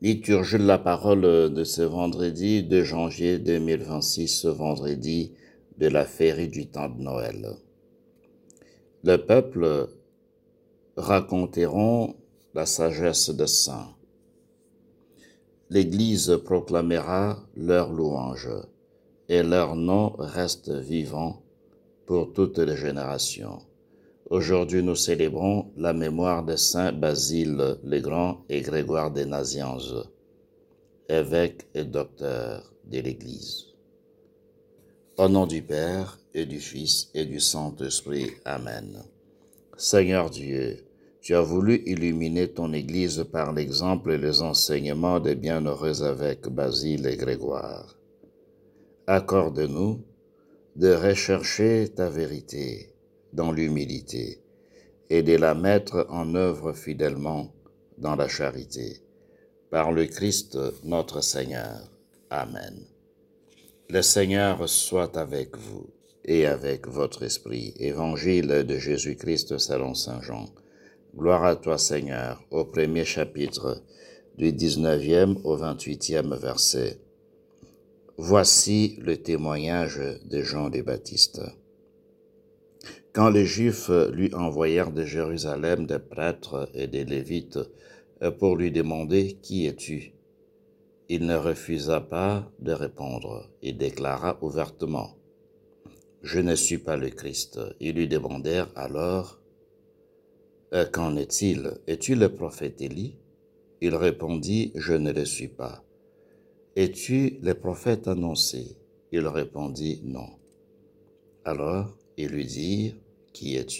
Liturgie de la parole de ce vendredi 2 janvier 2026, ce vendredi de la féerie du temps de Noël. Le peuple raconteront la sagesse des saints. L'Église proclamera leur louange et leur nom reste vivant pour toutes les générations. Aujourd'hui, nous célébrons la mémoire des saints Basile le Grand et Grégoire des Nazianzus, évêques et docteurs de l'Église. Au nom du Père et du Fils et du Saint-Esprit. Amen. Seigneur Dieu, tu as voulu illuminer ton Église par l'exemple et les enseignements des bienheureux évêques Basile et Grégoire. Accorde-nous de rechercher ta vérité dans l'humilité et de la mettre en œuvre fidèlement dans la charité. Par le Christ notre Seigneur. Amen. Le Seigneur soit avec vous et avec votre esprit. Évangile de Jésus-Christ selon saint Jean. Gloire à toi, Seigneur, au premier chapitre, du 19e au 28e verset. Voici le témoignage de Jean le Baptiste. Quand les Juifs lui envoyèrent de Jérusalem des prêtres et des Lévites pour lui demander « Qui es-tu » il ne refusa pas de répondre. Il déclara ouvertement « Je ne suis pas le Christ ». Ils lui demandèrent alors « Qu'en est-il? Es-tu le prophète Élie ?» Il répondit « Je ne le suis pas ». « Es-tu le prophète annoncé ?» Il répondit « Non ». Alors ils lui dirent « Qui es-tu »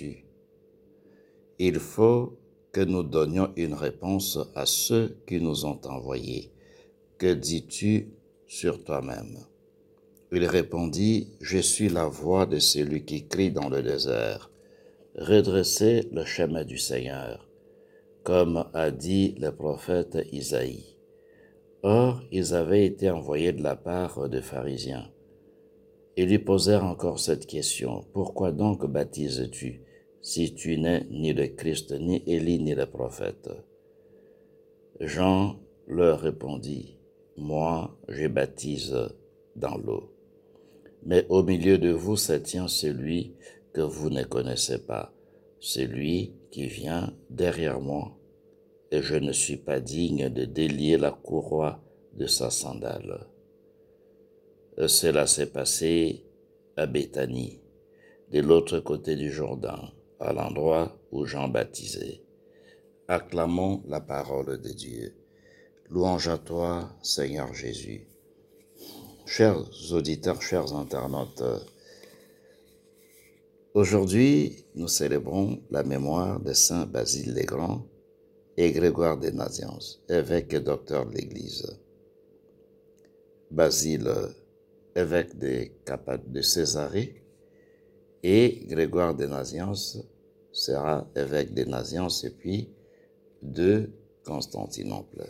Il faut que nous donnions une réponse à ceux qui nous ont envoyés. Que dis-tu sur toi-même? Il répondit, je suis la voix de celui qui crie dans le désert. Redressez le chemin du Seigneur, comme a dit le prophète Isaïe. Or, ils avaient été envoyés de la part des pharisiens. Ils lui posèrent encore cette question, pourquoi donc baptises-tu, si tu n'es ni le Christ, ni Élie, ni le prophète? Jean leur répondit, moi, je baptise dans l'eau. Mais au milieu de vous se tient celui que vous ne connaissez pas, celui qui vient derrière moi, et je ne suis pas digne de délier la courroie de sa sandale. Cela s'est passé à Béthanie, de l'autre côté du Jourdain, à l'endroit où Jean baptisait. Acclamons la parole de Dieu. Louange à toi, Seigneur Jésus. Chers auditeurs, chers internautes, aujourd'hui, nous célébrons la mémoire de Saint Basile le Grand et Grégoire des Nazianzus, évêque et docteur de l'Église. Basile, évêque de Césarée, et Grégoire des Nazianzus sera évêque des Nazianzus et puis de Constantinople.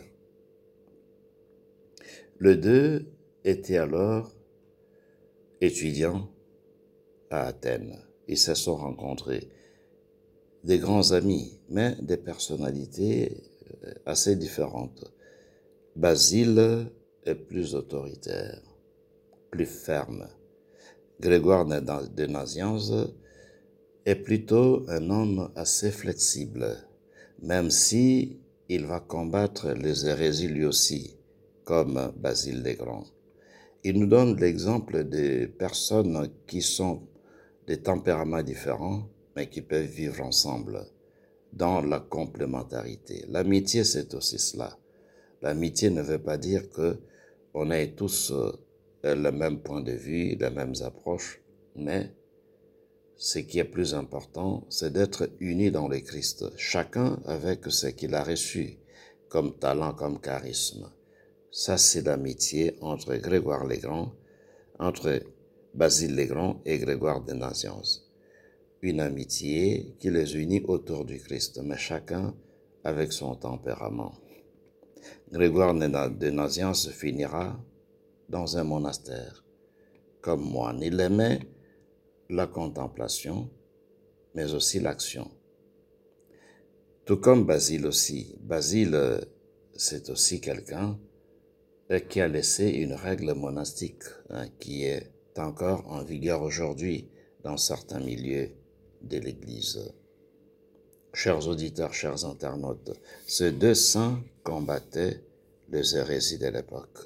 Les deux étaient alors étudiants à Athènes. Ils se sont rencontrés, des grands amis, mais des personnalités assez différentes. Basile est plus autoritaire, plus ferme. Grégoire de Nazianzus est plutôt un homme assez flexible, même si il va combattre les hérésies lui aussi, comme Basile le Grand. Il nous donne l'exemple de personnes qui sont des tempéraments différents, mais qui peuvent vivre ensemble dans la complémentarité. L'amitié, c'est aussi cela. L'amitié ne veut pas dire que on ait tous le même point de vue, les mêmes approches, mais ce qui est plus important, c'est d'être unis dans le Christ, chacun avec ce qu'il a reçu comme talent, comme charisme. Ça, c'est l'amitié entre Grégoire le Grand, entre Basile le Grand et Grégoire des Nazianzus. Une amitié qui les unit autour du Christ, mais chacun avec son tempérament. Grégoire des Nazianzus finira dans un monastère, comme moine. Il aimait la contemplation, mais aussi l'action. Tout comme Basile aussi. Basile c'est aussi quelqu'un qui a laissé une règle monastique qui est encore en vigueur aujourd'hui dans certains milieux de l'Église. Chers auditeurs, chers internautes, ces deux saints combattaient les hérésies de l'époque.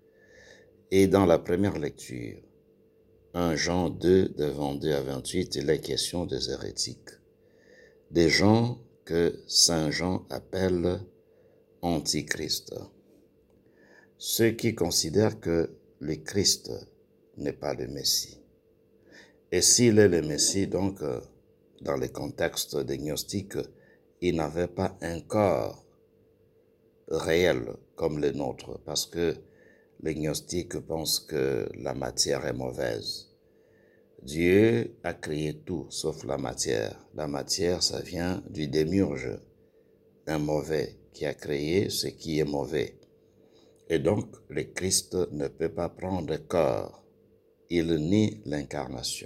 Et dans la première lecture, 1 Jean 2, de 22 à 28, il est question des hérétiques, des gens que Saint Jean appelle antichrist. Ceux qui considèrent que le Christ n'est pas le Messie. Et s'il est le Messie, donc, dans le contexte des gnostiques, il n'avait pas un corps réel comme le nôtre, parce que les gnostiques pensent que la matière est mauvaise. Dieu a créé tout sauf la matière. La matière, ça vient du démiurge, un mauvais qui a créé ce qui est mauvais. Et donc, le Christ ne peut pas prendre corps. Il nie l'incarnation.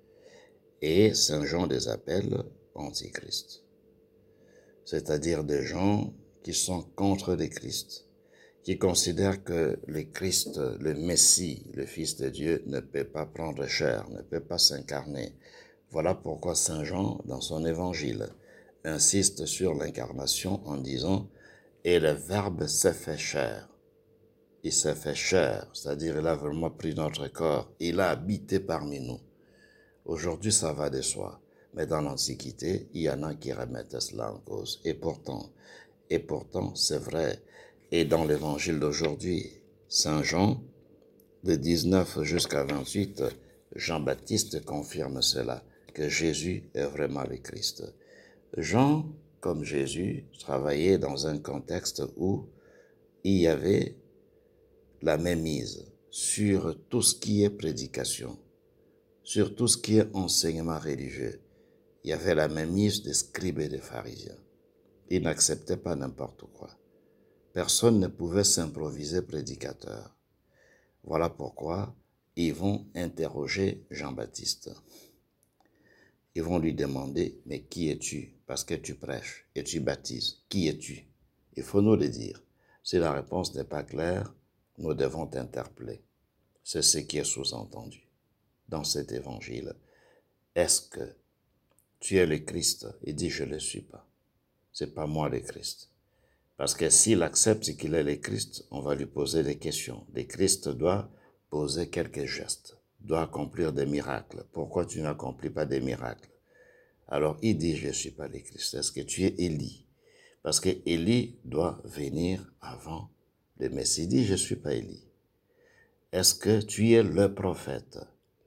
Et Saint Jean les appelle antichrist, c'est-à-dire des gens qui sont contre le Christ, qui considèrent que le Christ, le Messie, le Fils de Dieu, ne peut pas prendre chair, ne peut pas s'incarner. Voilà pourquoi Saint Jean, dans son évangile, insiste sur l'incarnation en disant « Et le Verbe s'est fait chair ». Il s'est fait chair, c'est-à-dire il a vraiment pris notre corps, il a habité parmi nous. Aujourd'hui, ça va de soi, mais dans l'Antiquité, il y en a qui remettent cela en cause. Et pourtant, c'est vrai. Et dans l'Évangile d'aujourd'hui, Saint Jean, de 19 jusqu'à 28, Jean-Baptiste confirme cela, que Jésus est vraiment le Christ. Jean, comme Jésus, travaillait dans un contexte où il y avait la mainmise sur tout ce qui est prédication, sur tout ce qui est enseignement religieux. Il y avait la mainmise des scribes et des pharisiens. Ils n'acceptaient pas n'importe quoi. Personne ne pouvait s'improviser prédicateur. Voilà pourquoi ils vont interroger Jean-Baptiste. Ils vont lui demander, mais qui es-tu? Parce que tu prêches et tu baptises. Qui es-tu? Il faut nous le dire. Si la réponse n'est pas claire, nous devons t'interpeller. C'est ce qui est sous-entendu dans cet évangile. Est-ce que tu es le Christ? Il dit, je ne le suis pas. C'est pas moi le Christ. Parce que s'il accepte qu'il est le Christ, on va lui poser des questions. Le Christ doit poser quelques gestes, doit accomplir des miracles. Pourquoi tu n'accomplis pas des miracles? Alors il dit, je ne suis pas le Christ. Est-ce que tu es Élie? Parce que Élie doit venir avant le Messie. Il dit, je ne suis pas Élie. Est-ce que tu es le prophète?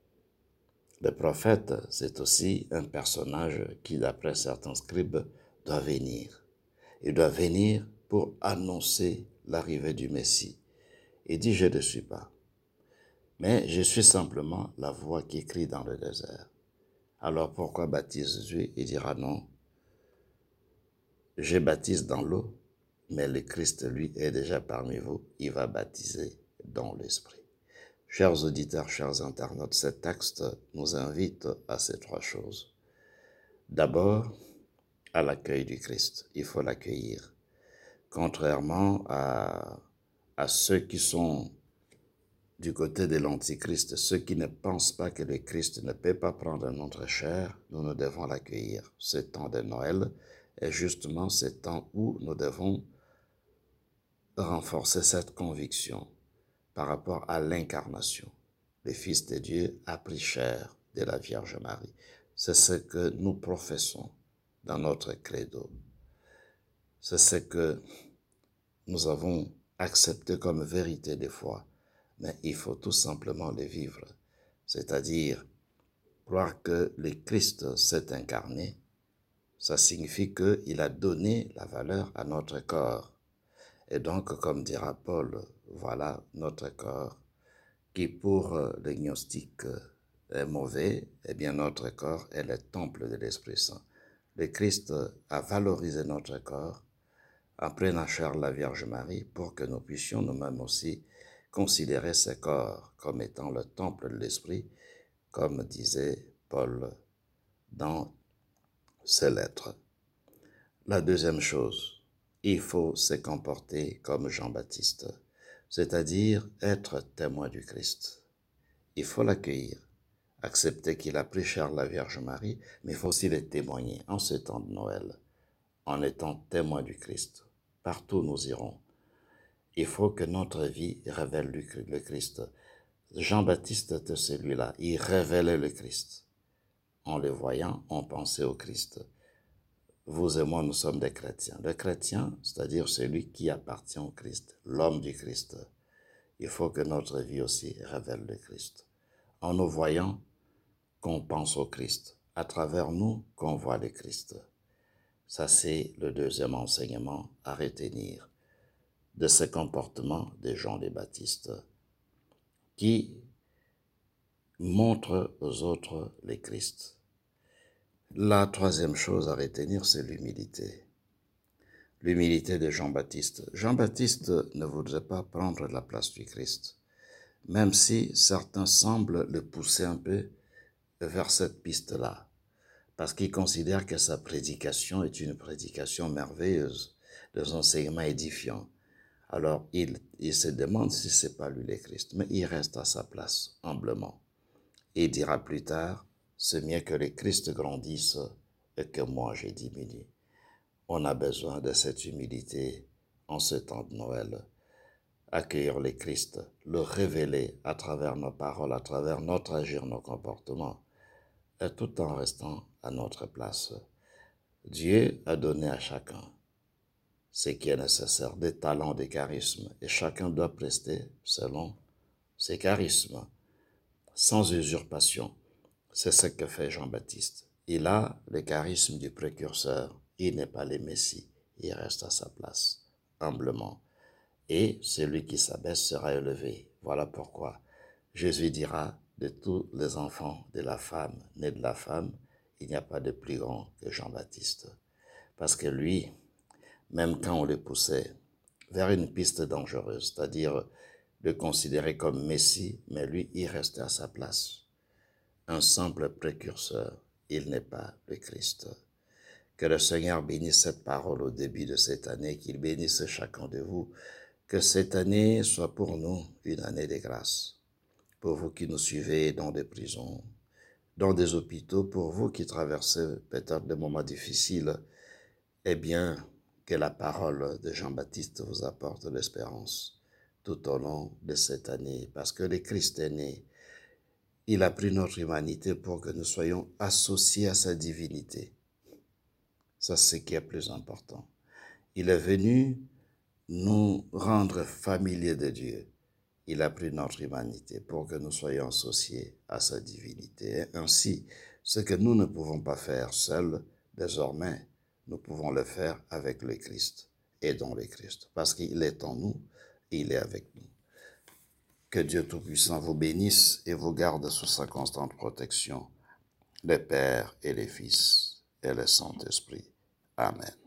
Le prophète, c'est aussi un personnage qui, d'après certains scribes, doit venir. Il doit venir pour annoncer l'arrivée du Messie. Il dit, je ne suis pas. Mais je suis simplement la voix qui crie dans le désert. Alors pourquoi baptise-tu? Il dira non. Je baptise dans l'eau, mais le Christ, lui, est déjà parmi vous. Il va baptiser dans l'Esprit. Chers auditeurs, chers internautes, ce texte nous invite à ces trois choses. D'abord, à l'accueil du Christ. Il faut l'accueillir. Contrairement à ceux qui sont du côté de l'Antichrist, ceux qui ne pensent pas que le Christ ne peut pas prendre notre chair, nous devons l'accueillir. Ce temps de Noël est justement ce temps où nous devons renforcer cette conviction par rapport à l'incarnation. Le Fils de Dieu a pris chair de la Vierge Marie. C'est ce que nous professons dans notre credo. C'est ce que nous avons accepté comme vérité des foi, mais il faut tout simplement le vivre, c'est-à-dire croire que le Christ s'est incarné. Ça signifie qu'il a donné la valeur à notre corps. Et donc, comme dira Paul, voilà notre corps, qui pour les gnostiques est mauvais, eh bien notre corps est le temple de l'Esprit Saint. Le Christ a valorisé notre corps en prenant chair la Vierge Marie pour que nous puissions nous-mêmes aussi considérer ce corps comme étant le temple de l'Esprit, comme disait Paul dans ses lettres. La deuxième chose, il faut se comporter comme Jean-Baptiste, c'est-à-dire être témoin du Christ. Il faut l'accueillir, accepter qu'il a pris chair la Vierge Marie, mais il faut aussi le témoigner en ce temps de Noël, en étant témoin du Christ. Partout où nous irons, il faut que notre vie révèle le Christ. Jean-Baptiste était celui-là, il révélait le Christ. En le voyant, on pensait au Christ. Vous et moi, nous sommes des chrétiens. Le chrétien, c'est-à-dire celui qui appartient au Christ, l'homme du Christ. Il faut que notre vie aussi révèle le Christ. En nous voyant, qu'on pense au Christ. À travers nous, qu'on voit le Christ. Ça, c'est le deuxième enseignement à retenir de ce comportement de Jean le Baptiste, qui montre aux autres le Christ. La troisième chose à retenir, c'est l'humilité. L'humilité de Jean-Baptiste. Jean-Baptiste ne voudrait pas prendre la place du Christ, même si certains semblent le pousser un peu vers cette piste-là, parce qu'il considère que sa prédication est une prédication merveilleuse, des enseignements édifiants. Alors, il se demande si c'est pas lui le Christ, mais il reste à sa place, humblement. Et il dira plus tard, c'est mieux que le Christ grandisse et que moi je diminue. On a besoin de cette humilité en ce temps de Noël. Accueillir le Christ, le révéler à travers nos paroles, à travers notre agir, nos comportements, et tout en restant à notre place. Dieu a donné à chacun ce qui est nécessaire, des talents, des charismes, et chacun doit prester selon ses charismes, sans usurpation. C'est ce que fait Jean-Baptiste. Il a le charisme du précurseur. Il n'est pas le Messie. Il reste à sa place, humblement. Et celui qui s'abaisse sera élevé. Voilà pourquoi Jésus dira de tous les enfants de la femme, nés de la femme, il n'y a pas de plus grand que Jean-Baptiste. Parce que lui, même quand on le poussait vers une piste dangereuse, c'est-à-dire le considérer comme Messie, mais lui, il restait à sa place. Un simple précurseur, il n'est pas le Christ. Que le Seigneur bénisse cette parole au début de cette année, qu'il bénisse chacun de vous, que cette année soit pour nous une année de grâce. Pour vous qui nous suivez dans des prisons, dans des hôpitaux, pour vous qui traversez peut-être des moments difficiles, eh bien, que la parole de Jean-Baptiste vous apporte l'espérance tout au long de cette année, parce que le Christ est né. Il a pris notre humanité pour que nous soyons associés à sa divinité. Ça, c'est ce qui est plus important. Il est venu nous rendre familiers de Dieu. Il a pris notre humanité pour que nous soyons associés à sa divinité. Et ainsi, ce que nous ne pouvons pas faire seuls, désormais, nous pouvons le faire avec le Christ et dans le Christ, parce qu'il est en nous et il est avec nous. Que Dieu Tout-Puissant vous bénisse et vous garde sous sa constante protection, le Père et le Fils et le Saint-Esprit. Amen.